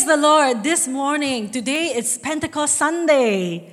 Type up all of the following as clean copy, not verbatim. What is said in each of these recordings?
the Lord this morning. Today it's Pentecost Sunday.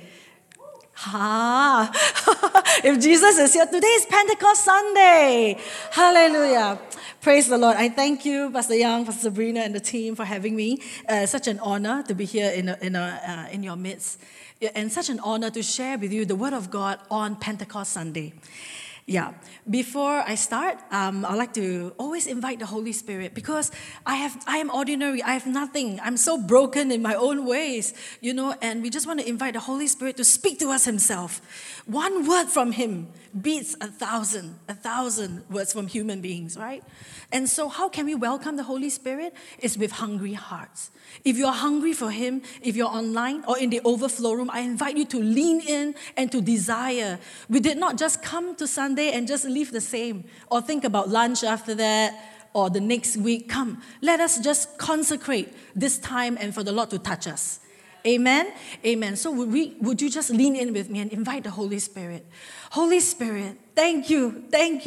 If Jesus is here, today is Pentecost Sunday. Hallelujah. Praise the Lord. I thank you, Pastor Young, Pastor Sabrina, and the team for having me. Such an honor to be here in your midst. And such an honor to share with you the Word of God on Pentecost Sunday. Yeah. Before I start, I'd like to always invite the Holy Spirit because I am ordinary. I have nothing. I'm so broken in my own ways, and we just want to invite the Holy Spirit to speak to us Himself. One word from Him beats 1,000 words from human beings, right? And so how can we welcome the Holy Spirit? It's with hungry hearts. If you're hungry for Him, if you're online or in the overflow room, I invite you to lean in and to desire. We did not just come to Sunday and just leave the same or think about lunch after that or the next week. Come, let us just consecrate this time and for the Lord to touch us. Amen? Amen. So would you just lean in with me and invite the Holy Spirit? Holy Spirit, thank you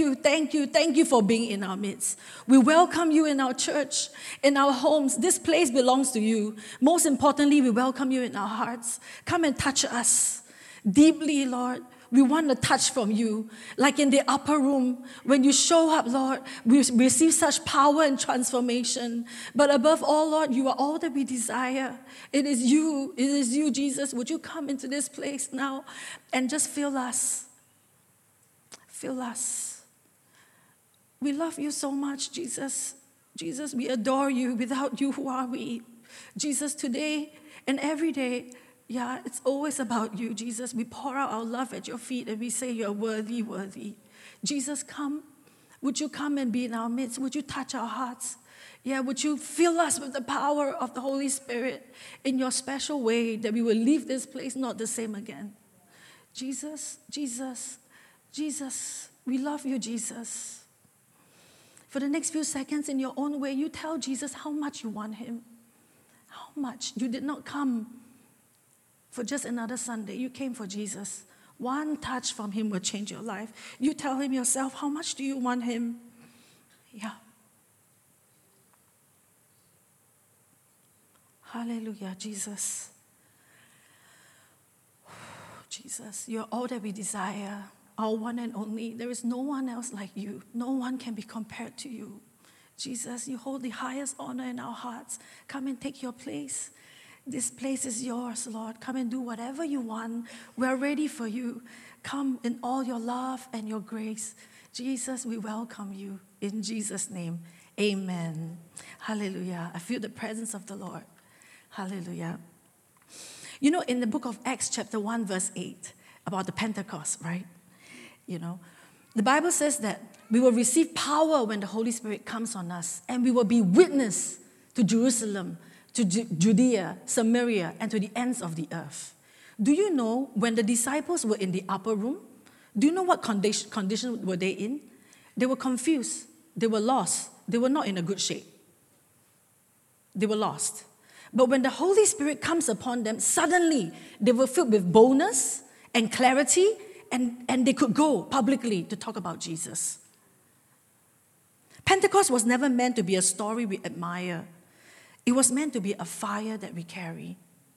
for being in our midst. We welcome you in our church, in our homes. This place belongs to you. Most importantly, we welcome you in our hearts. Come and touch us deeply, Lord. We want a touch from you. Like in the upper room, when you show up, Lord, we receive such power and transformation. But above all, Lord, you are all that we desire. It is you, Jesus. Would you come into this place now and just fill us? Fill us. We love you so much, Jesus. Jesus, we adore you. Without you, who are we? Jesus, today and every day, it's always about you, Jesus. We pour out our love at your feet and we say you're worthy, worthy. Jesus, come. Would you come and be in our midst? Would you touch our hearts? Would you fill us with the power of the Holy Spirit in your special way that we will leave this place not the same again? Jesus, we love you, Jesus. For the next few seconds, in your own way, you tell Jesus how much you want Him. How much. You did not come for just another Sunday. You came for Jesus. One touch from Him will change your life. You tell Him yourself, how much do you want Him? Hallelujah, Jesus. Jesus, you're all that we desire, our one and only. There is no one else like you. No one can be compared to you. Jesus, you hold the highest honor in our hearts. Come and take your place. This place is yours, Lord. Come and do whatever you want. We're ready for you. Come in all your love and your grace. Jesus, we welcome you. In Jesus' name, amen. Hallelujah. I feel the presence of the Lord. Hallelujah. In the book of Acts chapter 1 verse 8, about the Pentecost, right? The Bible says that we will receive power when the Holy Spirit comes on us, and we will be witness to Jerusalem, to Judea, Samaria, and to the ends of the earth. Do you know when the disciples were in the upper room? Do you know what condition were they in? They were confused. They were lost. They were not in a good shape. They were lost. But when the Holy Spirit comes upon them, suddenly they were filled with boldness and clarity, and they could go publicly to talk about Jesus. Pentecost was never meant to be a story we admire. It was meant to be a fire that we carry.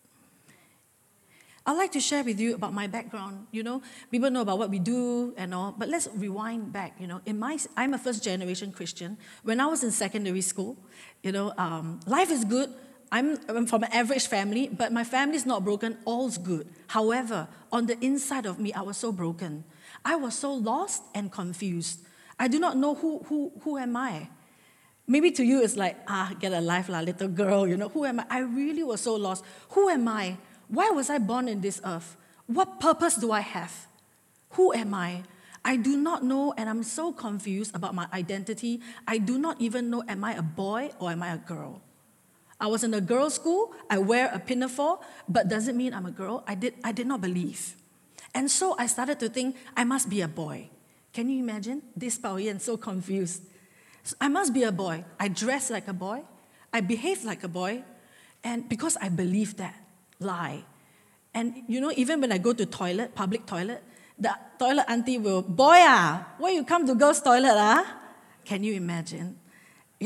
I'd like to share with you about my background. People know about what we do and all, but let's rewind back. I'm a first-generation Christian. When I was in secondary school, life is good. I'm from an average family, but my family is not broken. All's good. However, on the inside of me, I was so broken. I was so lost and confused. I do not know who am I. Maybe to you it's like, get a life, little girl, who am I? I really was so lost. Who am I? Why was I born in this earth? What purpose do I have? Who am I? I do not know, and I'm so confused about my identity. I do not even know, am I a boy or am I a girl? I was in a girls' school. I wear a pinafore, but does it mean I'm a girl? I did not believe. And so I started to think, I must be a boy. Can you imagine? This Pauline, so confused. So I must be a boy. I dress like a boy. I behave like a boy. And because I believe that lie. And even when I go to public toilet, the toilet auntie will, boy, why you come to girls' toilet, Can you imagine?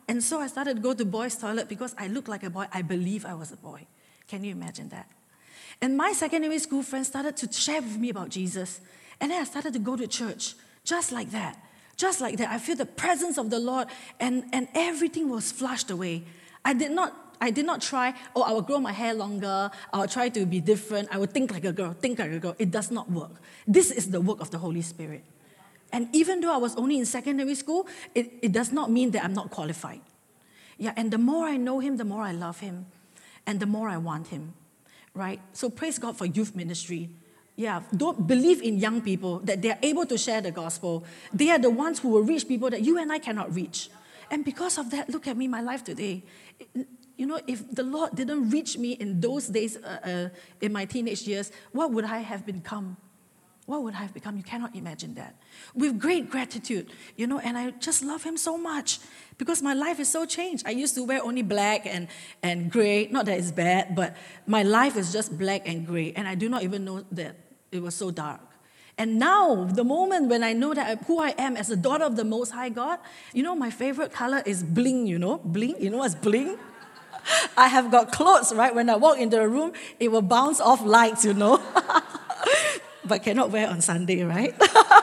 And so I started to go to boys' toilet because I looked like a boy. I believe I was a boy. Can you imagine that? And my secondary school friends started to share with me about Jesus. And then I started to go to church, just like that. Just like that. I feel the presence of the Lord, and everything was flushed away. I did not try, I will grow my hair longer, I will try to be different, I will think like a girl. It does not work. This is the work of the Holy Spirit. And even though I was only in secondary school, it does not mean that I'm not qualified. Yeah, and the more I know Him, the more I love Him, and the more I want Him, right? So praise God for youth ministry. Yeah, don't believe in young people, that they are able to share the gospel. They are the ones who will reach people that you and I cannot reach. And because of that, look at me, my life today. You know, if the Lord didn't reach me in those days, in my teenage years, what would I have become? What would I have become? You cannot imagine that. With great gratitude, you know, and I just love Him so much because my life is so changed. I used to wear only black and gray. Not that it's bad, but my life is just black and gray, and I do not even know that it was so dark. And now, the moment when I know that who I am as a daughter of the Most High God, you know, my favorite color is bling, you know? Bling, you know what's bling? I have got clothes, right? When I walk into a room, it will bounce off lights, you know? But cannot wear on Sunday, right?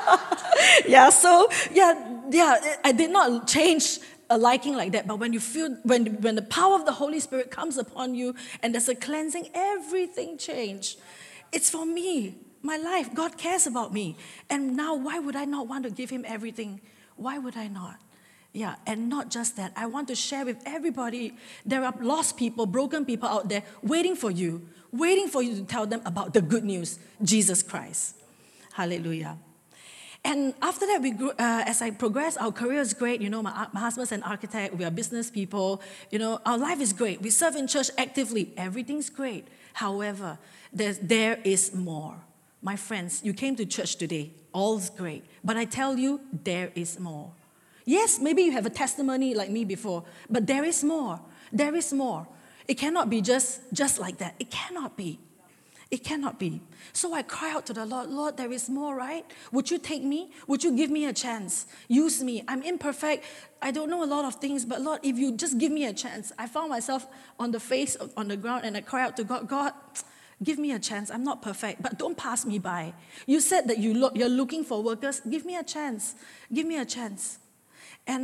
I did not change a liking like that. But when you feel, when the power of the Holy Spirit comes upon you and there's a cleansing, everything changed. It's for me, my life. God cares about me. And now why would I not want to give Him everything? Why would I not? Yeah, and not just that. I want to share with everybody. There are lost people, broken people out there waiting for you to tell them about the good news, Jesus Christ. Hallelujah. And after that, we grew, as I progressed, our career is great. You know, my husband's an architect. We are business people. You know, our life is great. We serve in church actively. Everything's great. However, there is more. My friends, you came to church today. All's great. But I tell you, there is more. Yes, maybe you have a testimony like me before, but there is more. There is more. It cannot be just like that. It cannot be. It cannot be. So I cry out to the Lord, Lord, there is more, right? Would you take me? Would you give me a chance? Use me. I'm imperfect. I don't know a lot of things, but Lord, if you just give me a chance. I found myself on the ground, and I cry out to God, God, give me a chance. I'm not perfect, but don't pass me by. You said that you're looking for workers. Give me a chance. Give me a chance. And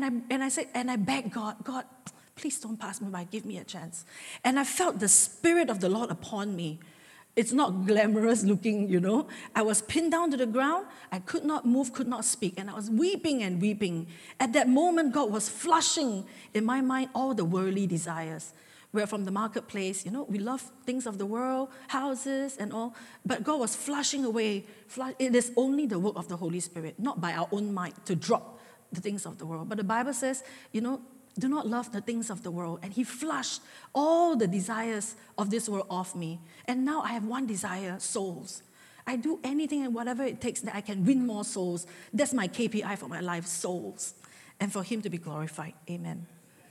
I begged God, please don't pass me by. Give me a chance. And I felt the Spirit of the Lord upon me. It's not glamorous looking, you know. I was pinned down to the ground. I could not move, could not speak. And I was weeping and weeping. At that moment, God was flushing in my mind all the worldly desires. We're from the marketplace, you know. We love things of the world, houses and all. But God was flushing away. It is only the work of the Holy Spirit, not by our own might, to drop the things of the world. But the Bible says, you know, do not love the things of the world. And He flushed all the desires of this world off me. And now I have one desire, souls. I do anything and whatever it takes that I can win more souls. That's my KPI for my life, souls. And for Him to be glorified. Amen.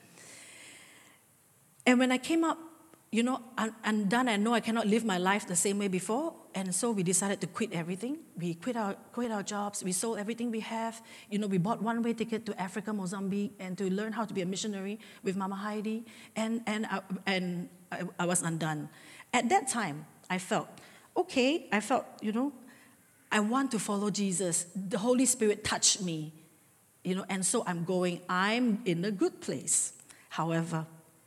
And when I came up, you know, I'm done. I know I cannot live my life the same way before. And so we decided to quit everything. We quit our jobs. We sold everything we have. You know, we bought one-way ticket to Africa, Mozambique, and to learn how to be a missionary with Mama Heidi. And I was undone. At that time, I felt, you know, I want to follow Jesus. The Holy Spirit touched me, you know, and so I'm going. I'm in a good place. However,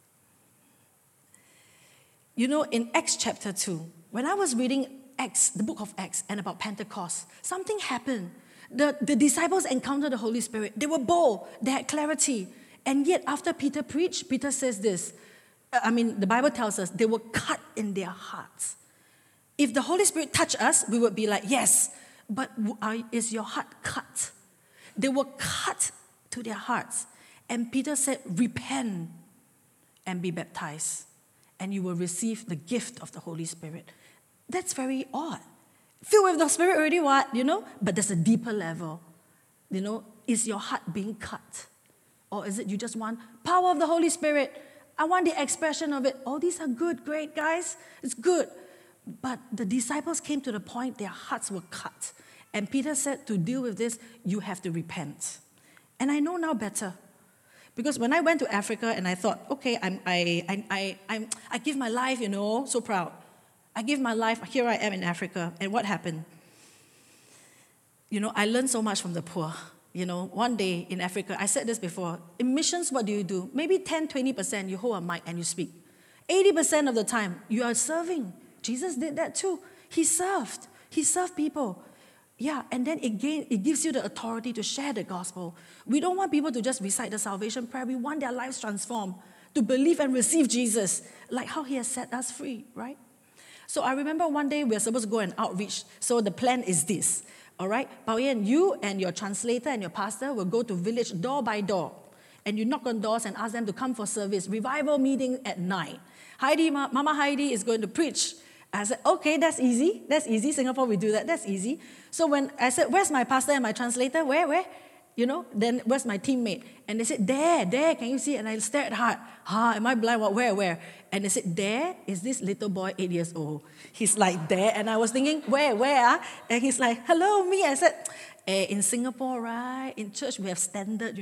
you know, in Acts chapter 2, when I was reading Acts, the book of Acts, and about Pentecost, something happened. The disciples encountered the Holy Spirit. They were bold. They had clarity. And yet, after Peter preached, Peter says this. The Bible tells us they were cut in their hearts. If the Holy Spirit touched us, we would be like, yes, but is your heart cut? They were cut to their hearts. And Peter said, repent and be baptized, and you will receive the gift of the Holy Spirit. That's very odd. Filled with the Spirit already, what? You know? But there's a deeper level. You know, is your heart being cut? Or is it you just want power of the Holy Spirit? I want the expression of it. Oh, these are good, great, guys. It's good. But the disciples came to the point their hearts were cut. And Peter said, to deal with this, you have to repent. And I know now better. Because when I went to Africa and I thought, okay, I give my life, so proud. I give my life, here I am in Africa. And what happened? I learned so much from the poor. One day in Africa, I said this before, in missions, what do? Maybe 10, 20% you hold a mic and you speak. 80% of the time, you are serving. Jesus did that too. He served. He served people. Yeah, and then again, it gives you the authority to share the gospel. We don't want people to just recite the salvation prayer. We want their lives transformed, to believe and receive Jesus, like how he has set us free, right? So I remember one day we are supposed to go and outreach. So the plan is this, all right? Bao Yan, you and your translator and your pastor will go to village door by door. And you knock on doors and ask them to come for service. Revival meeting at 9. Mama Heidi is going to preach. I said, okay, that's easy. That's easy. Singapore, we do that. That's easy. So when I said, where's my pastor and my translator? Where? Then where's my teammate? And they said, there, can you see? And I stared hard. Am I blind? What? Where? And they said, there is this little boy, 8 years old. He's like there. And I was thinking, where? And he's like, hello, me. I said, in Singapore, right? In church, we have standard,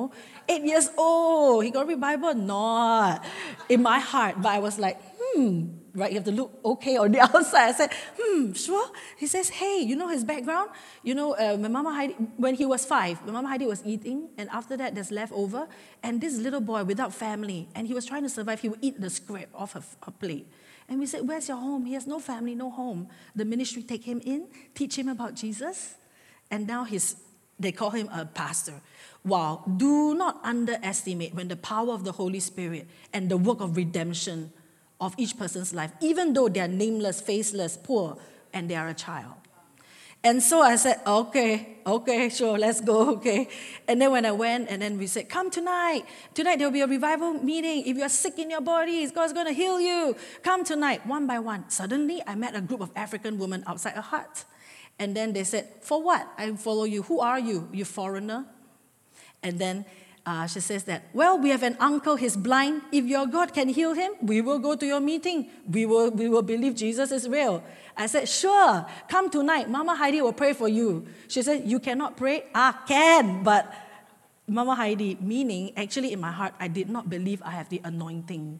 8 years old. He got to read Bible? Not. In my heart. But I was like, right, you have to look okay on the outside. I said, sure. He says, hey, his background? When Mama Heidi, when he was 5, when Mama Heidi was eating, and after that there's leftover, and this little boy without family, and he was trying to survive, he would eat the scrap off her plate. And we said, where's your home? He has no family, no home. The ministry take him in, teach him about Jesus, and now they call him a pastor. Wow, do not underestimate when the power of the Holy Spirit and the work of redemption of each person's life, even though they are nameless, faceless, poor, and they are a child. And so I said, okay, sure, let's go, okay. And then when I went, and then we said, come tonight. Tonight there will be a revival meeting. If you are sick in your body, God's going to heal you. Come tonight, one by one. Suddenly, I met a group of African women outside a hut. And then they said, for what? I follow you. Who are you? You foreigner? And then she says that, well, we have an uncle, he's blind. If your God can heal him, we will go to your meeting. We will believe Jesus is real. I said, sure, come tonight. Mama Heidi will pray for you. She said, you cannot pray? Can, but Mama Heidi, meaning, actually in my heart, I did not believe I have the anointing.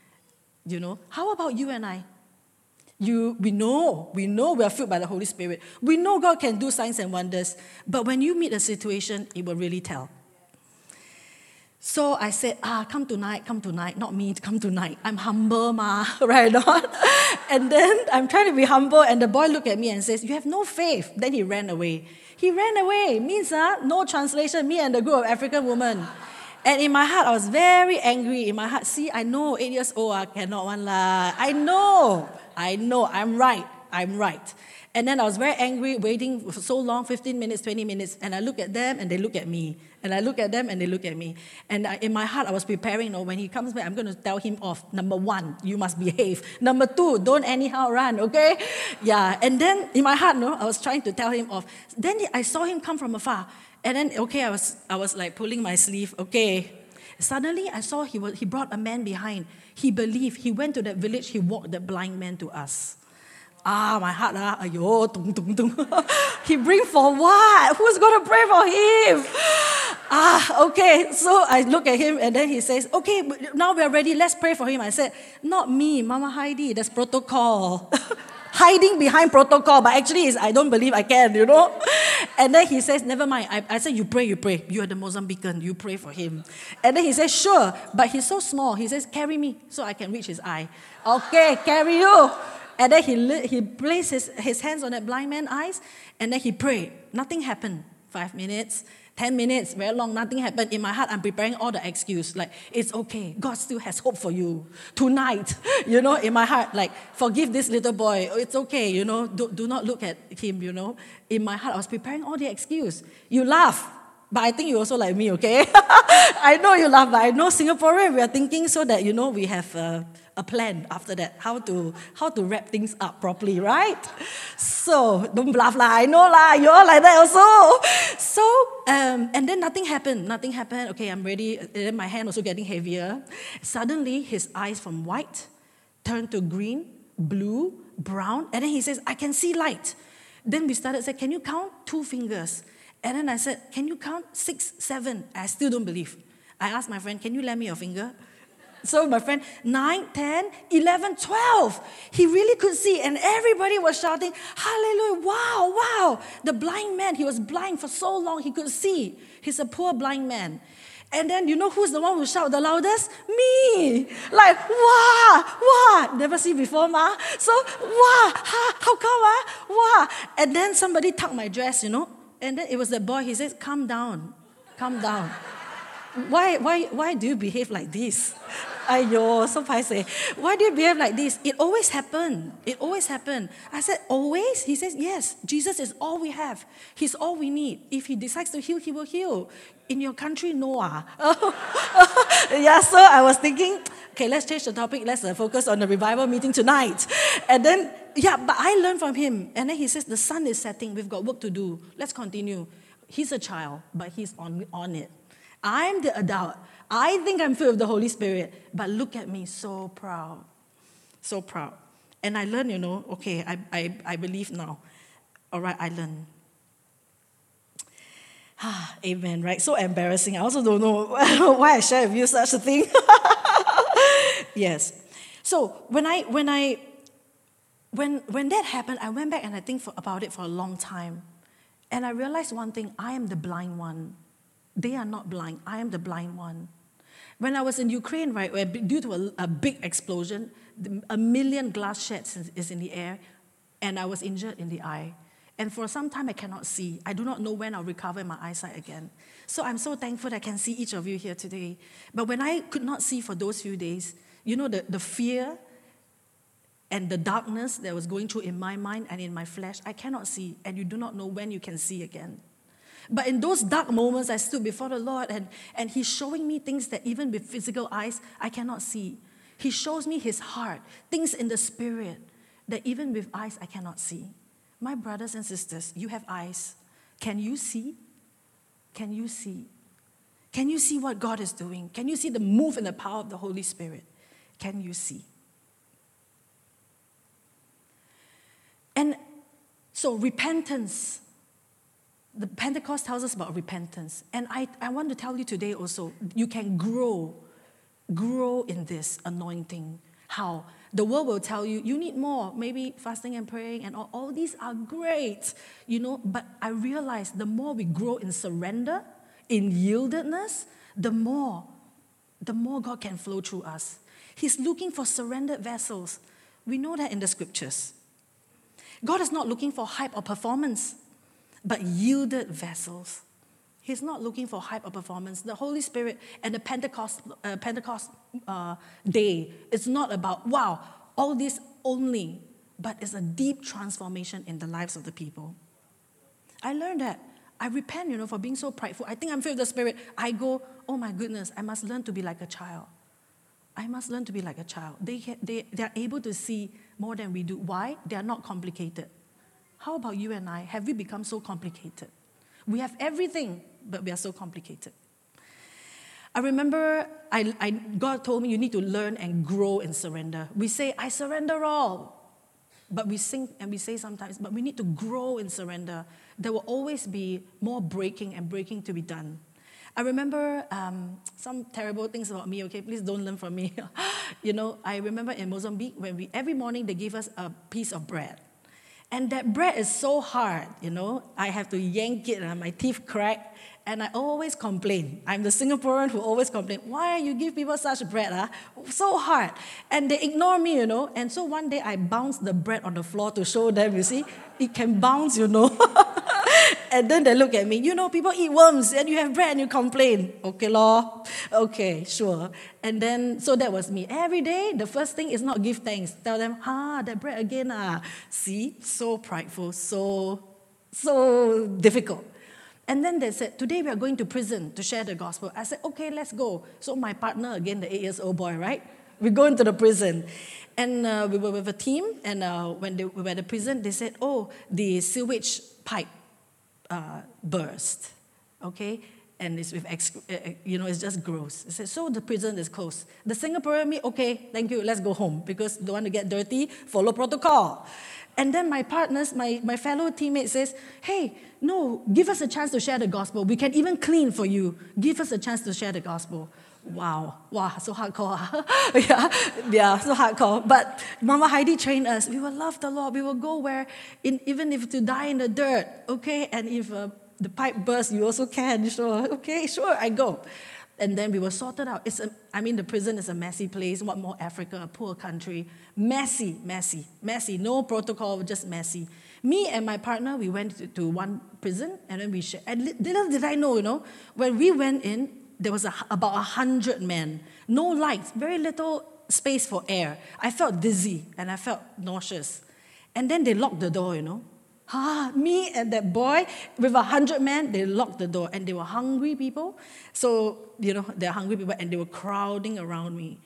How about you and I? We know we are filled by the Holy Spirit. We know God can do signs and wonders. But when you meet a situation, it will really tell. So I said, come tonight, not me, come tonight. I'm humble, right? And then I'm trying to be humble, and the boy looked at me and says, you have no faith. Then he ran away. He ran away, means no translation, me and the group of African women. And in my heart, I was very angry. In my heart, see, I know, 8 years old, I cannot one lah. I know, I'm right. And then I was very angry, waiting for so long, 15 minutes, 20 minutes, and I look at them and they look at me. And I look at them and they look at me. And in my heart, I was preparing, when he comes back, I'm going to tell him off. Number 1, you must behave. Number 2, don't anyhow run, okay? Yeah, and then in my heart, I was trying to tell him off. Then I saw him come from afar. And then, I was like pulling my sleeve, okay. Suddenly, I saw he brought a man behind. He believed. He went to that village. He walked the blind man to us. My heart, ayo, tung, tung, tung. He bring for what? Who's going to pray for him? Okay. So I look at him and then he says, okay, now we are ready. Let's pray for him. I said, not me, Mama Heidi. That's protocol. Hiding behind protocol, but actually I don't believe I can, And then he says, never mind. I said, you pray. You are the Mozambican. You pray for him. And then he says, sure. But he's so small. He says, carry me so I can reach his eye. Okay, carry you. And then he placed his hands on that blind man's eyes, and then he prayed. Nothing happened. 5 minutes, 10 minutes, very long, nothing happened. In my heart, I'm preparing all the excuse. Like, it's okay. God still has hope for you. Tonight, in my heart, like, forgive this little boy. It's okay, do not look at him, In my heart, I was preparing all the excuse. You laugh, but I think you also like me, okay? I know you laugh, but I know Singaporean, we are thinking so that, we have a plan after that, how to wrap things up properly, right? So, don't laugh lah, I know lah, you're all like that also. So, and then nothing happened. Okay, I'm ready. And then my hand also getting heavier. Suddenly, his eyes from white turned to green, blue, brown, and then he says, I can see light. Then we started saying, can you count 2 fingers? And then I said, can you count 6, 7? I still don't believe. I asked my friend, can you lend me your finger? So my friend, 9, 10, 11, 12. He really could see. And everybody was shouting, hallelujah, wow, wow. The blind man, he was blind for so long, he could see. He's a poor blind man. And then you know who's the one who shouted the loudest? Me. Like, wow, wow. Never seen before, ma. So, wow, how come, wow. And then somebody tugged my dress, you know. And then it was the boy, he said, calm down, calm down. Why do you behave like this? Aiyo, so paiseh. Why do you behave like this? It always happened. It always happened. I said, always? He says, yes. Jesus is all we have. He's all we need. If he decides to heal, he will heal. In your country, Noah. Yeah, so I was thinking, okay, let's change the topic. Let's focus on the revival meeting tonight. And then, yeah, but I learned from him. And then he says, the sun is setting. We've got work to do. Let's continue. He's a child, but he's on it. I'm the adult. I think I'm filled with the Holy Spirit. But look at me, so proud. So proud. And I learned, you know, okay, I believe now. All right, I learned. Amen, right? So embarrassing. I also don't know why I share with you such a thing. Yes. So when that happened, I went back and I think about it for a long time. And I realized one thing, I am the blind one. They are not blind. I am the blind one. When I was in Ukraine, right, where due to a big explosion, 1 million glass shards is in the air, and I was injured in the eye. And for some time, I cannot see. I do not know when I'll recover my eyesight again. So I'm so thankful that I can see each of you here today. But when I could not see for those few days, you know, the fear and the darkness that was going through in my mind and in my flesh, I cannot see, and you do not know when you can see again. But in those dark moments, I stood before the Lord, and He's showing me things that even with physical eyes, I cannot see. He shows me His heart, things in the spirit that even with eyes, I cannot see. My brothers and sisters, you have eyes. Can you see? Can you see? Can you see what God is doing? Can you see the move and the power of the Holy Spirit? Can you see? And so repentance. The Pentecost tells us about repentance. And I want to tell you today also, you can grow in this anointing. How? The world will tell you, you need more. Maybe fasting and praying and all these are great. You know, but I realize the more we grow in surrender, in yieldedness, the more God can flow through us. He's looking for surrendered vessels. We know that in the scriptures. God is not looking for hype or performance, but yielded vessels. He's not looking for hype or performance. The Holy Spirit and the Pentecost day, it's not about, wow, all this only, but it's a deep transformation in the lives of the people. I learned that. I repent, you know, for being so prideful. I think I'm filled with the Spirit. I go, oh my goodness, I must learn to be like a child. I must learn to be like a child. They are able to see more than we do. Why? They are not complicated. How about you and I? Have we become so complicated? We have everything, but we are so complicated. I remember God told me you need to learn and grow in surrender. We say, I surrender all. But we sing and we say sometimes, but we need to grow in surrender. There will always be more breaking to be done. I remember some terrible things about me, okay? Please don't learn from me. You know, I remember in Mozambique, when every morning they give us a piece of bread. And that bread is so hard, you know. I have to yank it and my teeth crack. And I always complain. I'm the Singaporean who always complain, why you give people such bread? So hard. And they ignore me, you know. And so one day I bounced the bread on the floor to show them, you see. It can bounce, you know. And then they look at me, you know, people eat worms and you have bread and you complain. Okay, Lord. Okay, sure. And then, so that was me. Every day, the first thing is not give thanks. Tell them, that bread again. See, so prideful, so difficult. And then they said, today we are going to prison to share the gospel. I said, okay, let's go. So my partner, again, the 8-year-old boy, right? We go into the prison. And we were with a team, and when we were at the prison, they said, the sewage pipe burst, okay? and it's with, it's just gross. He said, so the prison is closed. The Singaporean me, okay, thank you, let's go home because don't want to get dirty, follow protocol. And then my partners, my fellow teammates says, hey, no, give us a chance to share the gospel. We can even clean for you. Give us a chance to share the gospel. Wow, so hardcore. yeah, so hardcore. But Mama Heidi trained us. We will love the Lord. We will go where, even if to die in the dirt, okay? And if the pipe bursts, you also can. Sure, okay, sure, I go. And then we were sorted out. The prison is a messy place. What more Africa, a poor country. Messy. No protocol, just messy. Me and my partner, we went to one prison, and then we shared. And little did I know, when we went in, there was about 100 men. No lights, very little space for air. I felt dizzy, and I felt nauseous. And then they locked the door, me and that boy with 100 men, they locked the door, and they were hungry people. So, they're hungry people, and they were crowding around me.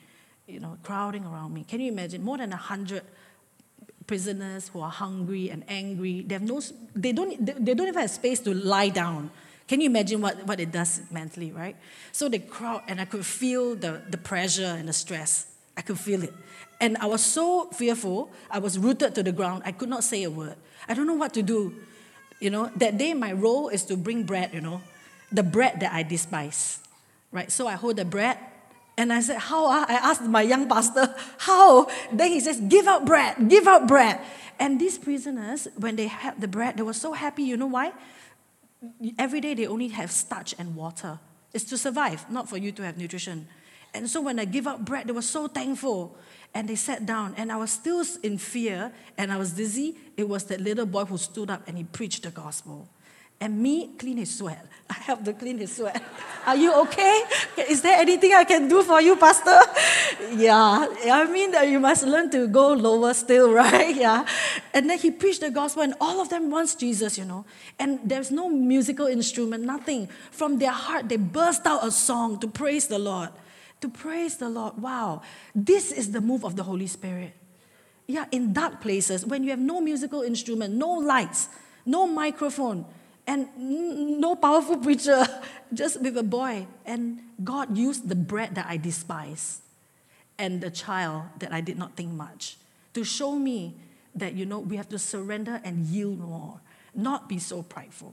Can you imagine? More than 100 prisoners who are hungry and angry. They don't even have space to lie down. Can you imagine what it does mentally, right? So they crowd, and I could feel the pressure and the stress. I could feel it. And I was so fearful. I was rooted to the ground. I could not say a word. I don't know what to do. That day my role is to bring bread, the bread that I despise, right? So I hold the bread, and I said, how? I asked my young pastor, how? Then he says, give out bread. And these prisoners, when they had the bread, they were so happy. You know why? Every day they only have starch and water. It's to survive, not for you to have nutrition. And so when I give out bread, they were so thankful. And they sat down, and I was still in fear, and I was dizzy. It was that little boy who stood up, and he preached the gospel. And me, clean his sweat. I helped to clean his sweat. Are you okay? Is there anything I can do for you, Pastor? Yeah, you must learn to go lower still, right? Yeah. And then he preached the gospel, and all of them wants Jesus, And there's no musical instrument, nothing. From their heart, they burst out a song to praise the Lord. To praise the Lord. Wow. This is the move of the Holy Spirit. Yeah, in dark places, when you have no musical instrument, no lights, no microphone, and no powerful preacher, just with a boy. And God used the bread that I despise and the child that I did not think much to show me that, we have to surrender and yield more, not be so prideful.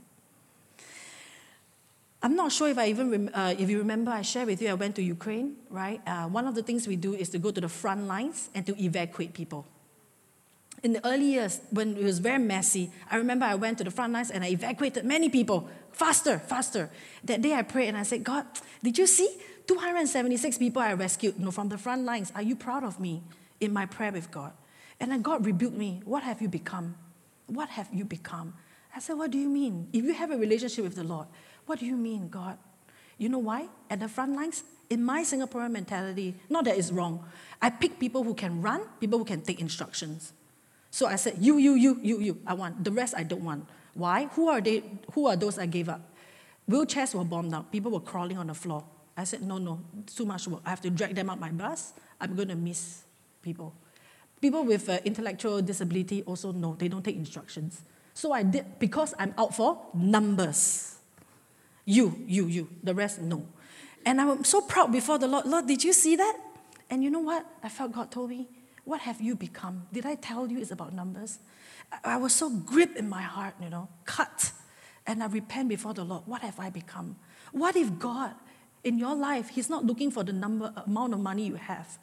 I'm not sure if if you remember, I shared with you, I went to Ukraine, right? One of the things we do is to go to the front lines and to evacuate people. In the early years, when it was very messy, I remember I went to the front lines and I evacuated many people. Faster. That day I prayed and I said, God, did you see 276 people I rescued from the front lines? Are you proud of me in my prayer with God? And then God rebuked me. What have you become? What have you become? I said, what do you mean? If you have a relationship with the Lord, what do you mean, God? You know why? At the front lines, in my Singaporean mentality, not that it's wrong, I pick people who can run, people who can take instructions. So I said, you, I want. The rest I don't want. Why? Who are they? Who are those I gave up? Wheelchairs were bombed out. People were crawling on the floor. I said, no, it's too much work. I have to drag them up my bus. I'm going to miss people. People with intellectual disability also know. They don't take instructions. So I did, because I'm out for numbers. You. The rest, no. And I'm so proud before the Lord. Lord, did you see that? And you know what? I felt God told me, what have you become? Did I tell you it's about numbers? I was so gripped in my heart, cut. And I repent before the Lord. What have I become? What if God, in your life, He's not looking for the amount of money you have,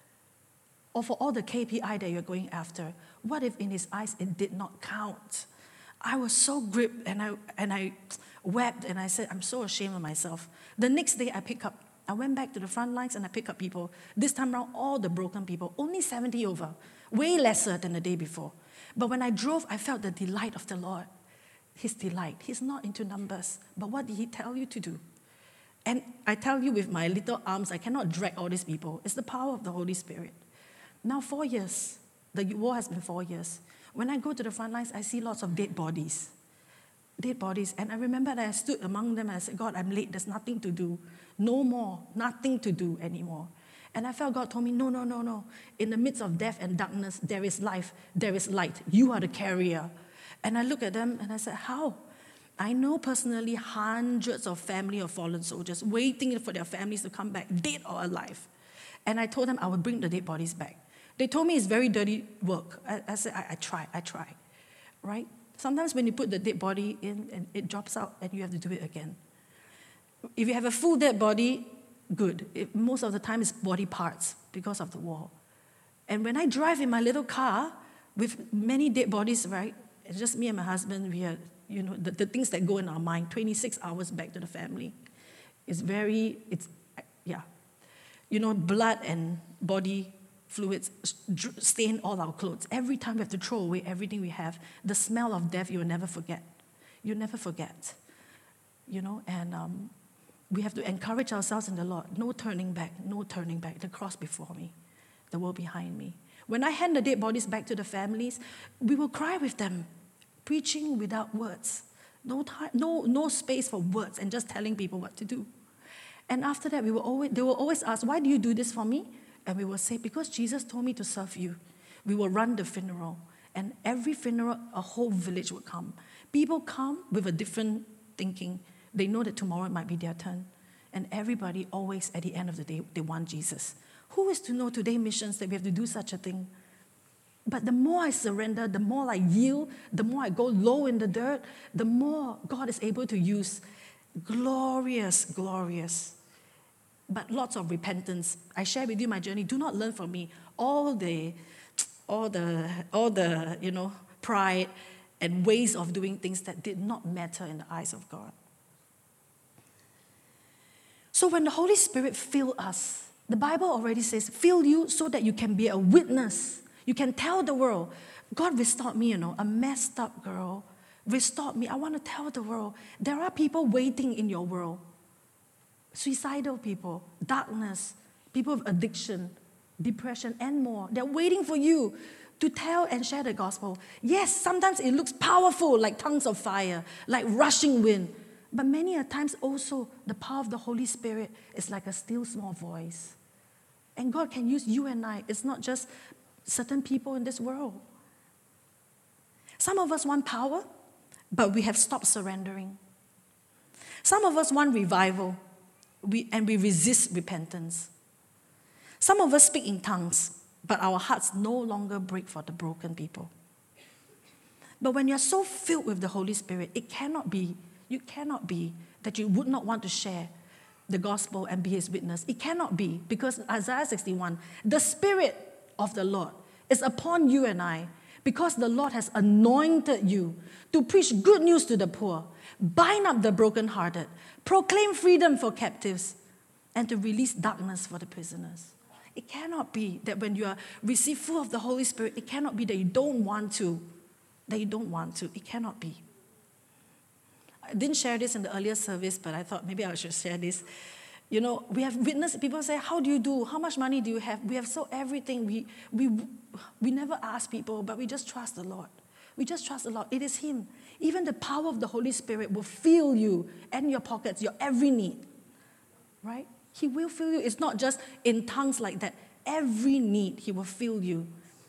or for all the KPI that you're going after? What if in His eyes it did not count? I was so gripped, and I wept, and I said, I'm so ashamed of myself. The next day I went back to the front lines and I picked up people. This time around, all the broken people, only 70 over, way lesser than the day before. But when I drove, I felt the delight of the Lord. His delight. He's not into numbers. But what did He tell you to do? And I tell you, with my little arms, I cannot drag all these people. It's the power of the Holy Spirit. Now 4 years. The war has been 4 years. When I go to the front lines, I see lots of dead bodies. And I remember that I stood among them and I said, God, I'm late. There's nothing to do. No more. Nothing to do anymore. And I felt God told me, no. In the midst of death and darkness, there is life. There is light. You are the carrier. And I looked at them and I said, how? I know personally hundreds of family of fallen soldiers waiting for their families to come back, dead or alive. And I told them I would bring the dead bodies back. They told me it's very dirty work. I said, I try, right? Sometimes when you put the dead body in, and it drops out, and you have to do it again. If you have a full dead body, good. Most of the time it's body parts because of the war. And when I drive in my little car with many dead bodies, right? It's just me and my husband. We are, the things that go in our mind. 26 hours back to the family. Blood and body fluids stain all our clothes. Every time we have to throw away everything we have. The smell of death, you will never forget. You'll never forget. And we have to encourage ourselves in the Lord. No turning back, no turning back. The cross before me, the world behind me. When I hand the dead bodies back to the families, we will cry with them, preaching without words. No time, no space for words, and just telling people what to do. And after that, they will always ask, why do you do this for me? And we will say, because Jesus told me to serve you. We will run the funeral. And every funeral, a whole village will come. People come with a different thinking. They know that tomorrow it might be their turn. And everybody always, at the end of the day, they want Jesus. Who is to know today missions that we have to do such a thing? But the more I surrender, the more I yield, the more I go low in the dirt, the more God is able to use. Glorious, glorious. But lots of repentance. I share with you my journey. Do not learn from me all the pride and ways of doing things that did not matter in the eyes of God. So when the Holy Spirit fills us, the Bible already says, fill you so that you can be a witness. You can tell the world, God restored me, a messed up girl. Restored me. I want to tell the world, there are people waiting in your world. Suicidal people, darkness, people with addiction, depression, and more. They're waiting for you to tell and share the gospel. Yes, sometimes it looks powerful, like tongues of fire, like rushing wind. But many a times also, the power of the Holy Spirit is like a still small voice. And God can use you and I. It's not just certain people in this world. Some of us want power, but we have stopped surrendering. Some of us want revival, and we resist repentance. Some of us speak in tongues, but our hearts no longer break for the broken people. But when you're so filled with the Holy Spirit, you cannot be that you would not want to share the gospel and be His witness. It cannot be, because Isaiah 61, the Spirit of the Lord is upon you and I, because the Lord has anointed you to preach good news to the poor, bind up the brokenhearted, proclaim freedom for captives, and to release darkness for the prisoners. It cannot be that when you are received full of the Holy Spirit, it cannot be that you don't want to. It cannot be. I didn't share this in the earlier service, but I thought maybe I should share this. We have witnessed people say, how do you do? How much money do you have? We have so everything. We never ask people, but we just trust the Lord. We just trust the Lord. It is Him. Even the power of the Holy Spirit will fill you and your pockets, your every need. Right? He will fill you. It's not just in tongues like that. Every need, He will fill you.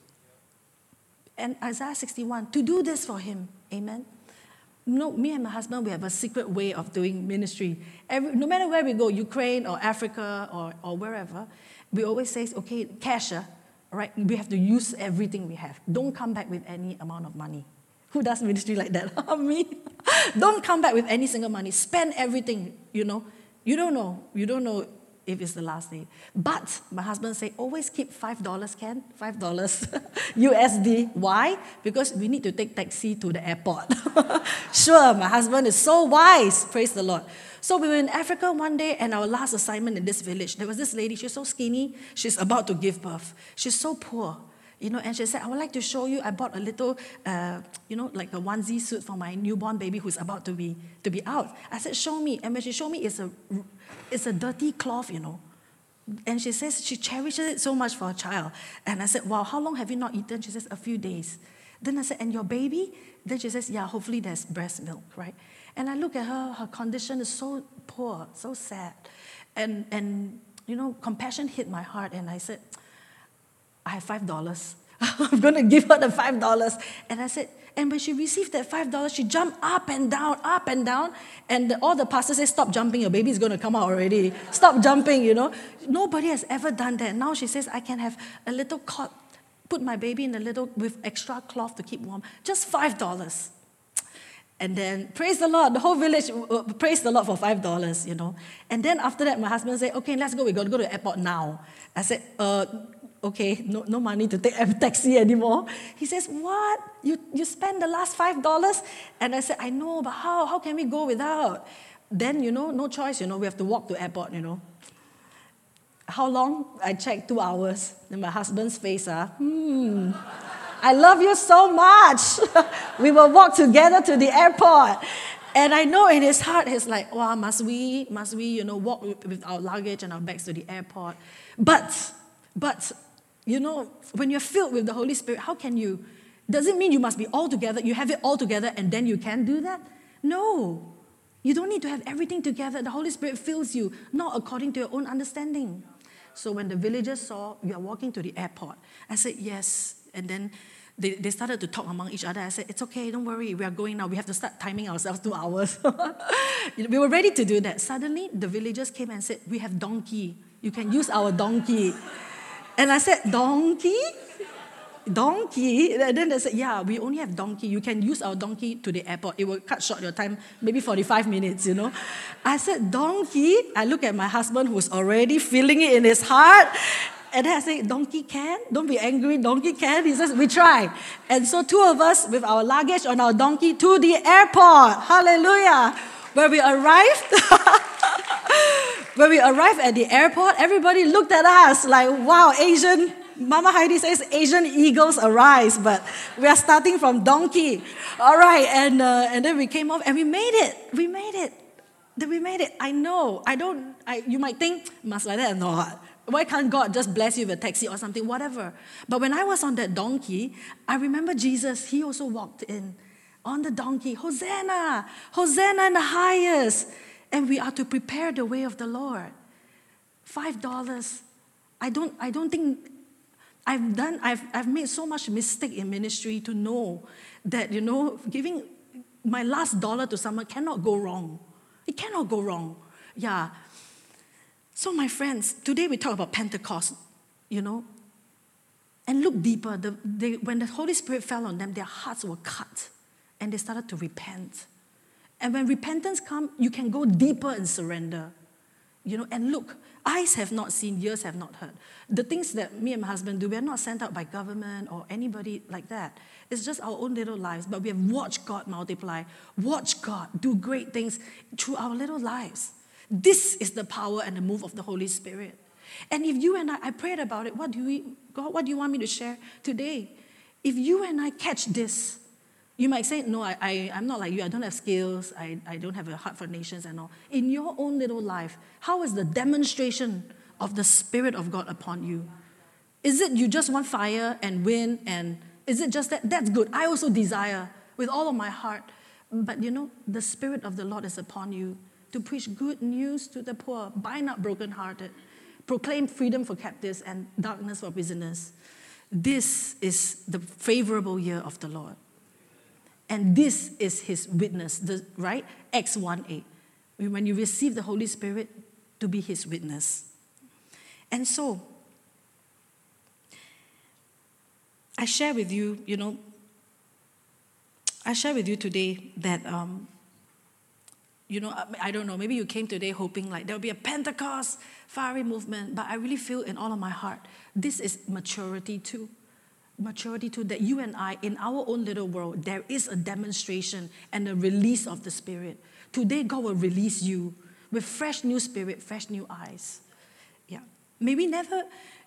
And Isaiah 61, to do this for Him. Amen. Me and my husband, we have a secret way of doing ministry. No matter where we go, Ukraine or Africa or wherever, we always say, okay, cash, right? We have to use everything we have. Don't come back with any amount of money. Who does ministry like that? Me. Don't come back with any single money. Spend everything, You don't know if it's the last day. But my husband say, always keep $5, Ken, $5 USD. Why? Because we need to take taxi to the airport. Sure, my husband is so wise. Praise the Lord. So we were in Africa one day, and our last assignment in this village, there was this lady, she's so skinny, she's about to give birth. She's so poor. And she said, I would like to show you, I bought a little, like a onesie suit for my newborn baby who's about to be out. I said, show me. And when she showed me, it's a dirty cloth, And she says she cherishes it so much for her child. And I said, wow, how long have you not eaten? She says, a few days. Then I said, and your baby? Then she says, yeah, hopefully there's breast milk, right? And I look at her condition is so poor, so sad. And compassion hit my heart, and I said, I have $5. I'm going to give her the $5. And I said, And when she received that $5, she jumped up and down. And all the pastors say, stop jumping, your baby is going to come out already. Stop jumping, Nobody has ever done that. Now she says, I can have a little cot, put my baby in a little, with extra cloth to keep warm. Just $5. And then, praise the Lord, the whole village praised the Lord for $5, And then after that, my husband said, okay, let's go. We're going to go to the airport now. I said, okay, no money to take a taxi anymore. He says, what? You spend the last $5? And I said, I know, but how? How can we go without? Then, no choice, we have to walk to airport, How long? I checked 2 hours. Then my husband's face, I love you so much. We will walk together to the airport. And I know in his heart, he's like, wow, must we, walk with our luggage and our bags to the airport? But, when you're filled with the Holy Spirit, how can you? Does it mean you must be all together? You have it all together and then you can do that? No. You don't need to have everything together. The Holy Spirit fills you, not according to your own understanding. So when the villagers saw we are walking to the airport, I said, yes. And then they started to talk among each other. I said, it's okay, don't worry, we are going now. We have to start timing ourselves 2 hours. We were ready to do that. Suddenly, the villagers came and said, we have donkey. You can use our donkey. And I said, donkey? Donkey? And then they said, yeah, we only have donkey. You can use our donkey to the airport. It will cut short your time, maybe 45 minutes, I said, donkey? I look at my husband who's already feeling it in his heart. And then I say, donkey can? Don't be angry, donkey can? He says, we try. And so 2 of us with our luggage on our donkey to the airport. Hallelujah. When we arrived at the airport, everybody looked at us like, wow, Asian. Mama Heidi says Asian eagles arise, but we are starting from donkey. All right, and then we came off and we made it. We made it. I know. You might think, must like that or not? Why can't God just bless you with a taxi or something, whatever? But when I was on that donkey, I remember Jesus, he also walked in on the donkey. Hosanna! Hosanna in the highest! And we are to prepare the way of the Lord. $5. I don't think I've made so much mistake in ministry to know that, giving my last dollar to someone cannot go wrong. It cannot go wrong. Yeah. So my friends, today we talk about Pentecost, and look deeper. When the Holy Spirit fell on them, their hearts were cut and they started to repent. And when repentance comes, you can go deeper and surrender. And look, eyes have not seen, ears have not heard. The things that me and my husband do, we are not sent out by government or anybody like that. It's just our own little lives, but we have watched God multiply, watched God do great things through our little lives. This is the power and the move of the Holy Spirit. And if you and I prayed about it, God, what do you want me to share today? If you and I catch this, you might say, no, I'm not like you. I don't have skills. I don't have a heart for nations and all. In your own little life, how is the demonstration of the Spirit of God upon you? Is it you just want fire and wind? And is it just that? That's good. I also desire with all of my heart. But the Spirit of the Lord is upon you to preach good news to the poor, bind up brokenhearted, proclaim freedom for captives and darkness for prisoners. This is the favorable year of the Lord. And this is his witness, right? Acts 1:8. When you receive the Holy Spirit, to be his witness. And so, I share with you today that, I don't know, maybe you came today hoping like there'll be a Pentecost, fiery movement, but I really feel in all of my heart, this is maturity too. Maturity too, that you and I, in our own little world, there is a demonstration and a release of the Spirit. Today, God will release you with fresh new spirit, fresh new eyes. Yeah. May we never,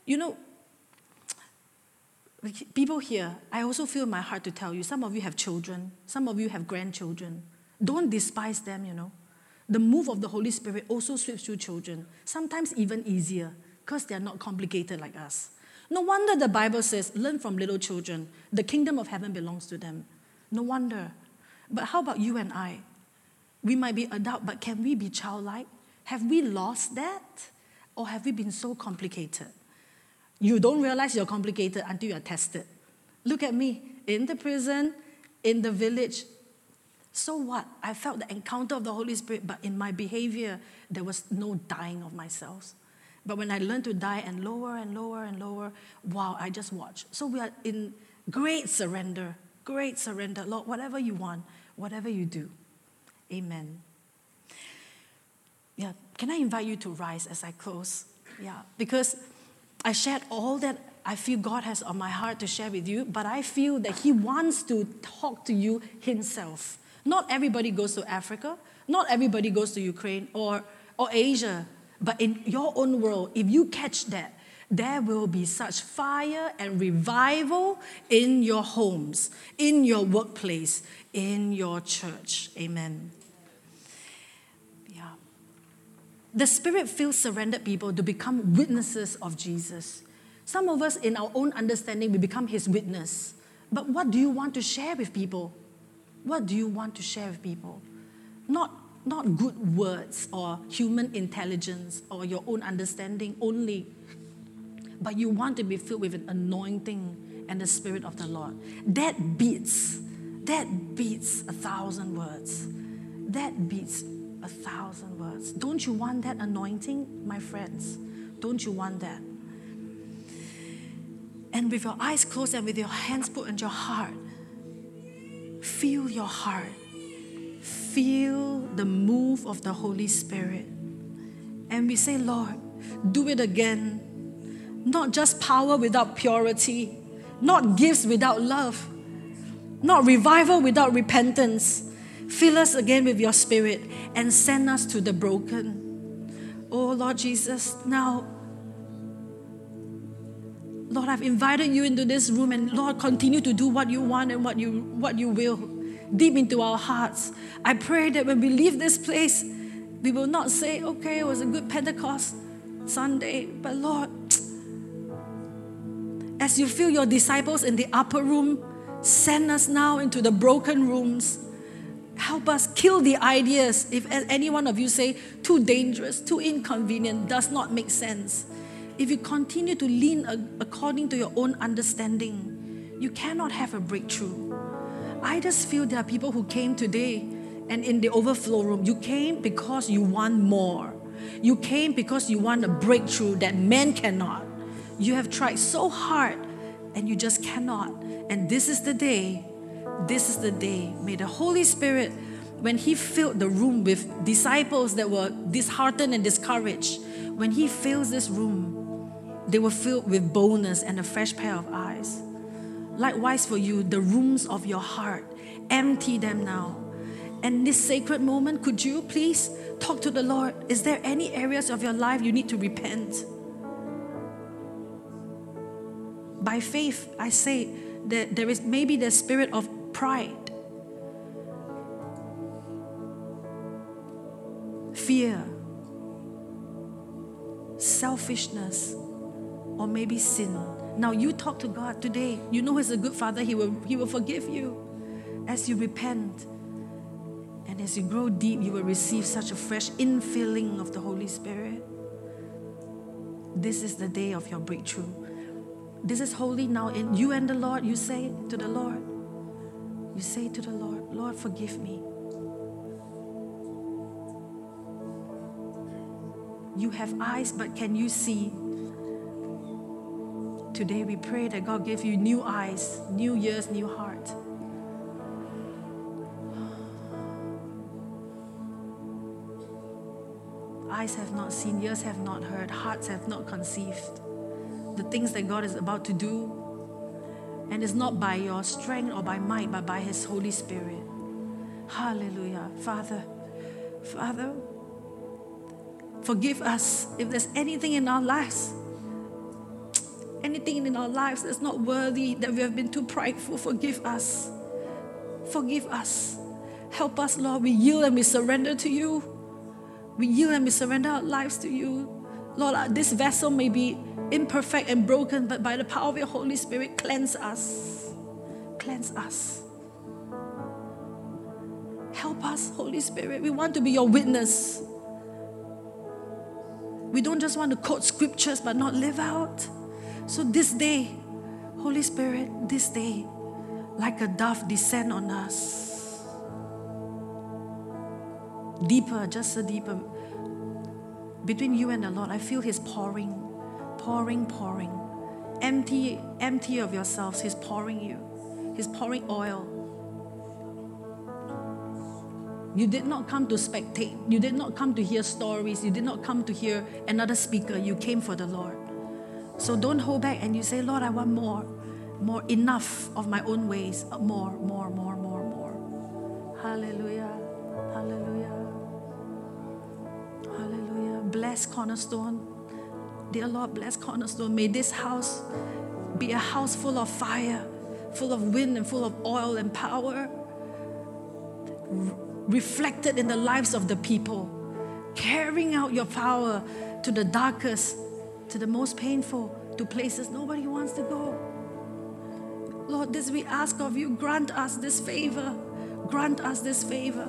people here, I also feel in my heart to tell you, some of you have children, some of you have grandchildren. Don't despise them, The move of the Holy Spirit also sweeps through children, sometimes even easier, because they're not complicated like us. No wonder the Bible says, learn from little children. The kingdom of heaven belongs to them. No wonder. But how about you and I? We might be adult, but can we be childlike? Have we lost that? Or have we been so complicated? You don't realize you're complicated until you're tested. Look at me, in the prison, in the village. So what? I felt the encounter of the Holy Spirit, but in my behavior, there was no dying of myself. But when I learned to die and lower and lower and lower, wow, I just watched. So we are in great surrender. Lord, whatever you want, whatever you do. Amen. Yeah, can I invite you to rise as I close? Yeah, because I shared all that I feel God has on my heart to share with you, but I feel that He wants to talk to you Himself. Not everybody goes to Africa. Not everybody goes to Ukraine or Asia. But in your own world, if you catch that, there will be such fire and revival in your homes, in your workplace, in your church. Amen. Yeah. The Spirit-filled surrendered people to become witnesses of Jesus. Some of us, in our own understanding, we become His witness. But what do you want to share with people? What do you want to share with people? Not good words or human intelligence or your own understanding only, but you want to be filled with an anointing and the Spirit of the Lord. That beats 1,000 words. That beats 1,000 words. Don't you want that anointing, my friends? Don't you want that? And with your eyes closed and with your hands put on your heart, feel your heart. Feel the move of the Holy Spirit. And we say, Lord, do it again. Not just power without purity. Not gifts without love. Not revival without repentance. Fill us again with your Spirit and send us to the broken. Oh, Lord Jesus, now, Lord, I've invited you into this room, and Lord, continue to do what you want and what you will deep into our hearts. I pray that when we leave this place, we will not say, okay, it was a good Pentecost Sunday, but Lord, as you fill your disciples in the upper room, send us now into the broken rooms. Help us kill the ideas. If any one of you say, too dangerous, too inconvenient, does not make sense. If you continue to lean according to your own understanding, you cannot have a breakthrough. I just feel there are people who came today and in the overflow room, you came because you want more. You came because you want a breakthrough that men cannot. You have tried so hard and you just cannot. And this is the day. This is the day. May the Holy Spirit, when He filled the room with disciples that were disheartened and discouraged, when He fills this room, they were filled with boldness and a fresh pair of eyes. Likewise for you, the rooms of your heart, empty them now. And this sacred moment, could you please talk to the Lord? Is there any areas of your life you need to repent? By faith, I say that there is maybe the spirit of pride, fear, selfishness, or maybe sin. Now you talk to God today. You know He's a good Father. He will forgive you as you repent. And as you grow deep, you will receive such a fresh infilling of the Holy Spirit. This is the day of your breakthrough. This is holy now. In you and the Lord, you say to the Lord, Lord, forgive me. You have eyes, but can you see? Today we pray that God give you new eyes, new ears, new heart. Eyes have not seen, ears have not heard, hearts have not conceived the things that God is about to do. And it's not by your strength or by might, but by His Holy Spirit. Hallelujah. Father, forgive us if there's anything in our lives that's not worthy, that we have been too prideful. Forgive us. Forgive us. Help us, Lord. We yield and we surrender to you. We yield and we surrender our lives to you. Lord, this vessel may be imperfect and broken, but by the power of your Holy Spirit, cleanse us. Cleanse us. Help us, Holy Spirit. We want to be your witness. We don't just want to quote scriptures but not live out. So this day, Holy Spirit, this day, like a dove, descend on us. Deeper, just a deeper. Between you and the Lord, I feel His pouring. Empty of yourselves. He's pouring you. He's pouring oil. You did not come to spectate. You did not come to hear stories. You did not come to hear another speaker. You came for the Lord. So don't hold back and you say, Lord, I want more. More, enough of my own ways. More. Hallelujah. Hallelujah. Hallelujah. Bless Cornerstone. Dear Lord, bless Cornerstone. May this house be a house full of fire, full of wind and full of oil and power, reflected in the lives of the people, carrying out your power to the darkest, to the most painful, to places nobody wants to go. Lord, this we ask of you, grant us this favor. Grant us this favor.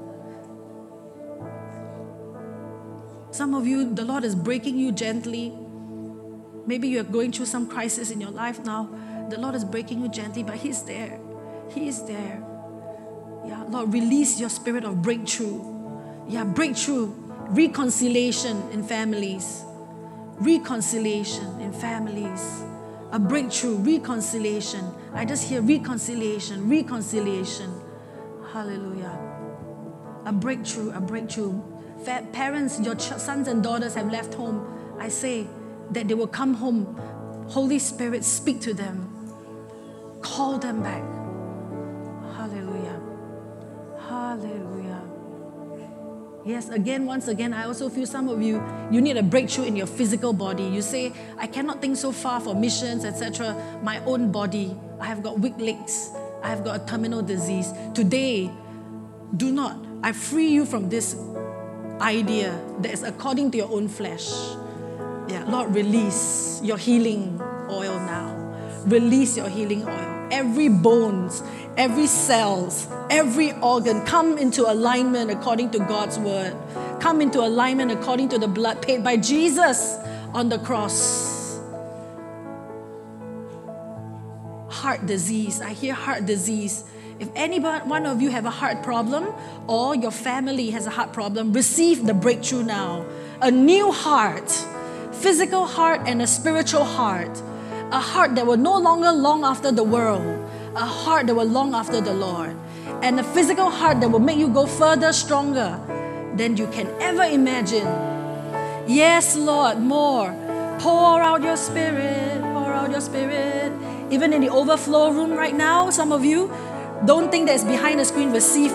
Some of you, the Lord is breaking you gently. Maybe you are going through some crisis in your life now. The Lord is breaking you gently, but He's there. He is there. Yeah, Lord, release your spirit of breakthrough. Yeah, breakthrough, reconciliation in families. Reconciliation in families. A breakthrough, reconciliation. I just hear reconciliation. Hallelujah. A breakthrough. Parents, your sons and daughters have left home. I say that they will come home. Holy Spirit, speak to them. Call them back. Hallelujah. Hallelujah. Yes, once again, I also feel some of you need a breakthrough in your physical body. You say, I cannot think so far for missions, etc. My own body, I have got weak legs. I have got a terminal disease. Today, I free you from this idea that is according to your own flesh. Yeah, Lord, release your healing oil now. Release your healing oil. Every bones, every cells, every organ, come into alignment according to God's word. Come into alignment according to the blood paid by Jesus on the cross. Heart disease. I hear heart disease. If any one of you have a heart problem or your family has a heart problem, receive the breakthrough now. A new heart, physical heart and a spiritual heart. A heart that will no longer long after the world. A heart that will long after the Lord. And a physical heart that will make you go further, stronger than you can ever imagine. Yes, Lord, more. Pour out your spirit. Pour out your spirit. Even in the overflow room right now, some of you, don't think that's behind the screen. Receive.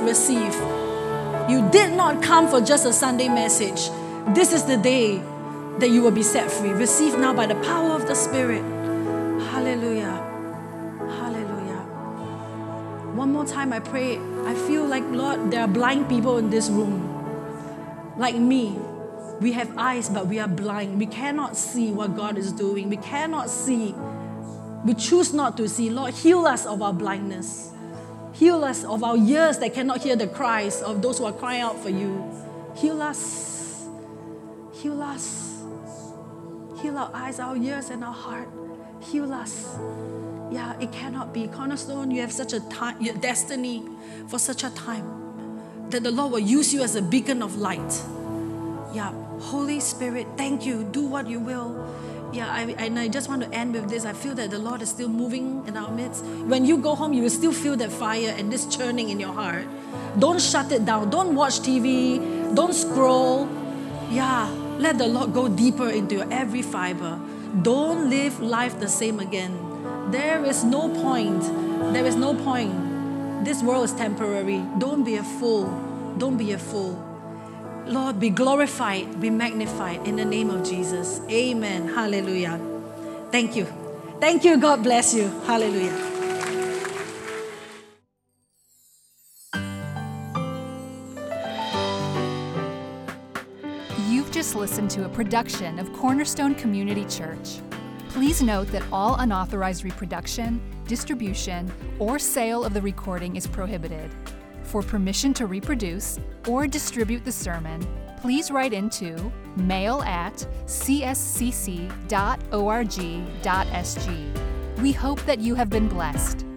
You did not come for just a Sunday message. This is the day that you will be set free. Receive now by the power of the Spirit. Hallelujah. Hallelujah. One more time I pray. I feel like, Lord, there are blind people in this room. Like me. We have eyes, but we are blind. We cannot see what God is doing. We cannot see. We choose not to see. Lord, heal us of our blindness. Heal us of our ears that cannot hear the cries of those who are crying out for you. Heal us. Heal us. Heal our eyes, our ears, and our heart. Heal us. Yeah, it cannot be. Cornerstone, you have such a time, your destiny for such a time that the Lord will use you as a beacon of light. Yeah, Holy Spirit, thank you. Do what you will. Yeah, I just want to end with this. I feel that the Lord is still moving in our midst. When you go home, you will still feel that fire and this churning in your heart. Don't shut it down. Don't watch TV. Don't scroll. Yeah, let the Lord go deeper into your every fiber. Don't live life the same again. There is no point. There is no point. This world is temporary. Don't be a fool. Don't be a fool. Lord, be glorified, be magnified in the name of Jesus. Amen. Hallelujah. Thank you. Thank you. God bless you. Hallelujah. You've just listened to a production of Cornerstone Community Church. Please note that all unauthorized reproduction, distribution, or sale of the recording is prohibited. For permission to reproduce or distribute the sermon, please write into mail@cscc.org.sg. We hope that you have been blessed.